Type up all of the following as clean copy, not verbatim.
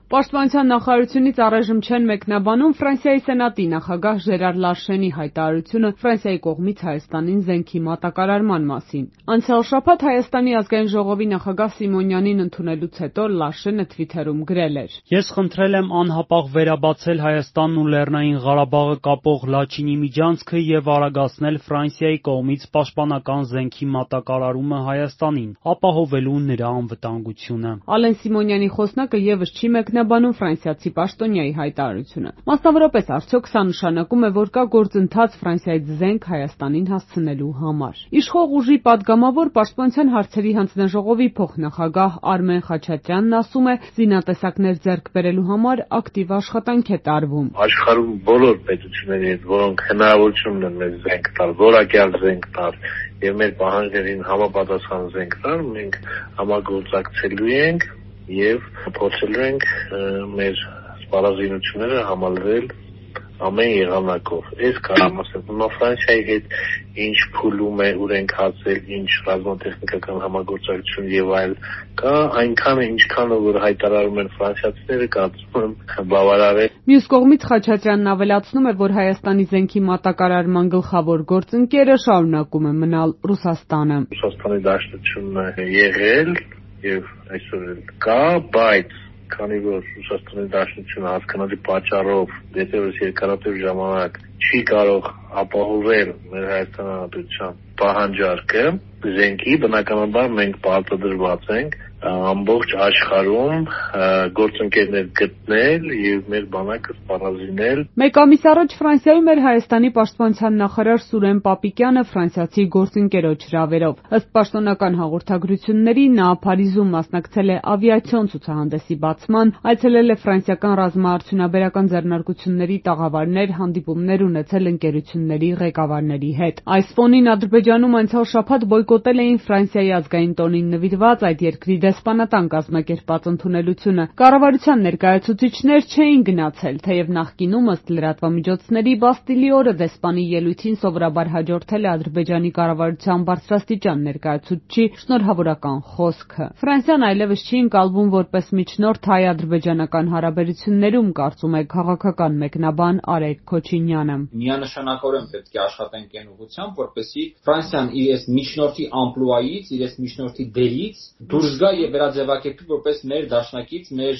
Պաշտպանության նախարարությունից առայժմ չեն մեկնաբանում Ֆրանսիայի Սենատի նախագահ Ժերար Լարշենի հայտարարությունը Ֆրանսիայի կողմից Հայաստանին զենքի մատակարարման մասին։ Անցյալ շաբաթ Հայաստանի ազգային ժողովի նախագահ Սիմոնյանին ընդունելուց հետո Լարշենը Թվիթերում գրել էր. «Ես խնդրել եմ անհապաղ վերաբացել Հայաստանն ու Լեռնային Ղարաբաղը կապող Լաչինի միջանցքը և արագացնել Ֆրանսիայի կողմից պաշտպանական զենքի մատակարարումը Հայաստանին, ապահովելու նրա անվտանգությունը»։ Ալեն Սիմոնյանի խոսնակը ևս չի մեկնաբանում ֆրանսիացի պաշտոնյայի հայտարարությունը։ Մասնավորապես, արդյոք սա նշանակում է, որ կա գործընթաց Ֆրանսիայից զենք Հայաստանին հասցնելու համար։ Իշխող ուժի падգամավոր Պաշտպանության հարցերի հանձնաժողովի փոխնախագահ Արմեն Խաչատրյանն ասում է, զինատեսակներ ձեռք բերելու համար ակտիվ աշխատանք է տարվում։ Աշխարհում բոլոր պետությունների հետ, որոնք հնարավորություն ունեն մեզ զենք տալ, որակյալ զենք տալ եւ մեր պահանջներին համապատասխան զենք տալ, մենք համագործակցելու ենք եւ փորձելու ենք մեր սպառազինությունները համալրել ամեն եղանակով։ Այս կարամ ասել, հիմա Ֆրանսիայի հետ ինչ փուլում է ունենքացել, ինչ ռազմատեխնիկական համագործակցություն եւ այլ կա, այնքանը ինչքանը որ հայտարարում են ֆրանսիացիները, կարծում եմ բավարար է։ Մյուս կողմից Խաչատրյանն ավելացնում է, որ Հայաստանի զենքի մատակարարման գլխավոր գործընկերը շարունակում է մնալ Ռուսաստանը։ Ռուսաստանի դաշնությունն է եղել եւ այսօր էլ կա, բայց քանի որ Ռուսաստանի Դաշնությունը հասկանալի պատճառով դեպի երկարատև ժամանակ չի կարող ապահովել մեր Հայաստանի Հանրապետության պահանջարկը զենքի, բնականաբար մենք պարտադրված ենք ամբողջ աշխարհում գործընկերներ գտնել եւ մեր բանակը սպառազինել։ Մեկ ամիս առաջ Ֆրանսիայում էր Հայաստանի պաշտպանության նախարար Սուրեն Պապիկյանը ֆրանսիացի գործընկերոջ հրավերով։ Ըստ պաշտոնական հաղորդագրությունների նա Փարիզում մասնակցել է ավիացիոն ցուցահանդեսի բացման, այցելել է ֆրանսիական ռազմաարդյունաբերական ձեռնարկությունների տաղավարներ, հանդիպումներ ունեցել ընկերությունների ղեկավարների հետ։ Այս ֆոնին Ադրբեջանում անցյալ շաբաթ բոյկոտել էին Ֆրանսիայի ազգային տոնին նվիրված այդ երկրի դեսպանատան կազմակերպած ընդունելությունը։ Կառավարության ներկայացուցիչներ չէին գնացել, թեև նախկինում ըստ լրատվամիջոցների Բաստիլի օրը դեսպանի ելույթին սովորաբար հաջորդել է Ադրբեջանի կառավարության բարձրաստիճան ներկայացուցչի շնորհավորական խոսքը։ Ֆրանսիան այլևս չի ընկալվում որպես միջնորդ հայ-ադրբեջանական հարաբերություններում, կարծում է քաղաքական մեկնաբան Արեգ Քոչինյանը։ Միանշանակորեն պետք է աշխատենք այն ուղղությամբ, որպեսզի Ֆրանսիան իր միջնորդի ամպլուայից, իր միջնորդի դերից դուրս գա եւ վերաձևակերպի որպես մեր դաշնակից, մեր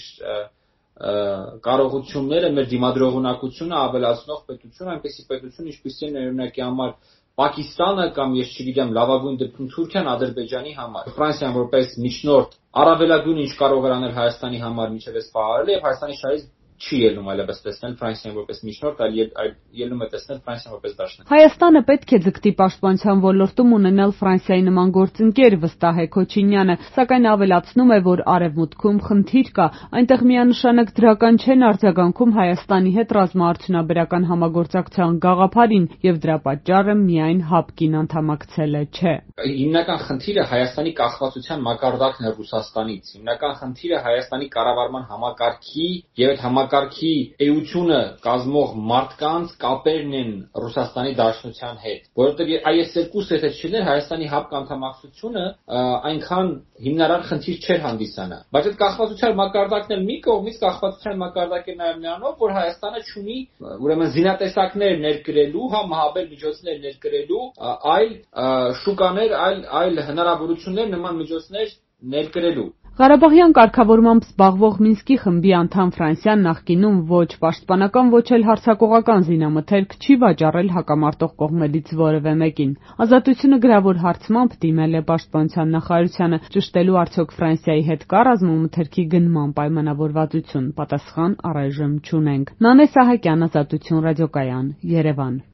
կարողությունները, մեր դիմադրողունակությունը ավելացնող պետություն, այնպեսի պետություն, ինչպիսին է օրինակի համար Պակիստանը կամ ես չգիտեմ, լավագույն դեպքում Թուրքիան Ադրբեջանի համար։ Ֆրանսիան որպես միջնորդ առավելագույն ինչ կարող էր անել Հայաստանի համար միջև էս պահարել եւ Հայաստանի շահից չի ելնում այլևս տեսնել Ֆրանսիան որպես միջնորդ, այլ ելնում է տեսնել Ֆրանսիան որպես դաշնակ։ Հայաստանը պետք է ձգտի պաշտպանության ոլորտում ունենալ Ֆրանսիայի նման գործընկեր, վստահ է Քոչինյանը, սակայն ավելացնում է, որ արևմուտքում խնդիր կա, այնտեղ միանշանակ դրական չեն արձագանքում Հայաստանի հետ ռազմաարդյունաբերական համագործակցության գաղափարին եւ դրա պատճառը միայն ՀԱՊԿ-ին անդամակցելը չէ։ Հիմնական խնդիրը Հայաստանի կախվածության մակարդակն է Ռուսաստանից։ Հիմնական խնդիրը Հայաստանի կառավարման համակարգի եւ այդ համակարգի էությունը կազմող մարդկանց կապերն են Ռուսաստանի Դաշնության հետ, որովհետեւ այս երկուսը եթե չլիներ Հայաստանի ՀԱՊԿ անդամակցությունը այնքան հիմնարար խնդիր չէր հանդիսանա։ Բայց այդ կախվածության մակարդակն էլ մի կողմից կախվածության մակարդակ է նաեւ նրանով, որ Հայաստանը չունի ուրեմն զինատեսակներ ներկրելու, մահաբեր միջոցներ ներկրելու, այլ շուկաներ, այլ հնարավորություններ նման միջոցներ ներկրելու։ Ղարաբաղյան կարգավորմամբ զբաղվող Մինսկի խմբի անդամ Ֆրանսիան նախկինում ոչ պաշտպանական, ոչ էլ հարձակողական զինամթերք չի վաճառել հակամարտող կողմերից որևէ մեկին։ Ազատությունը գրավոր հարցմամբ դիմել է պաշտպանության նախարարությանը, ճշտելու արդյոք Ֆրանսիայի հետ կա ռազմամթերքի գնման պայմանավորվածություն, պատասխան առայժմ չունենք։ Նանե Սահակյան, Ազատություն ռադիոկայան, Երևան։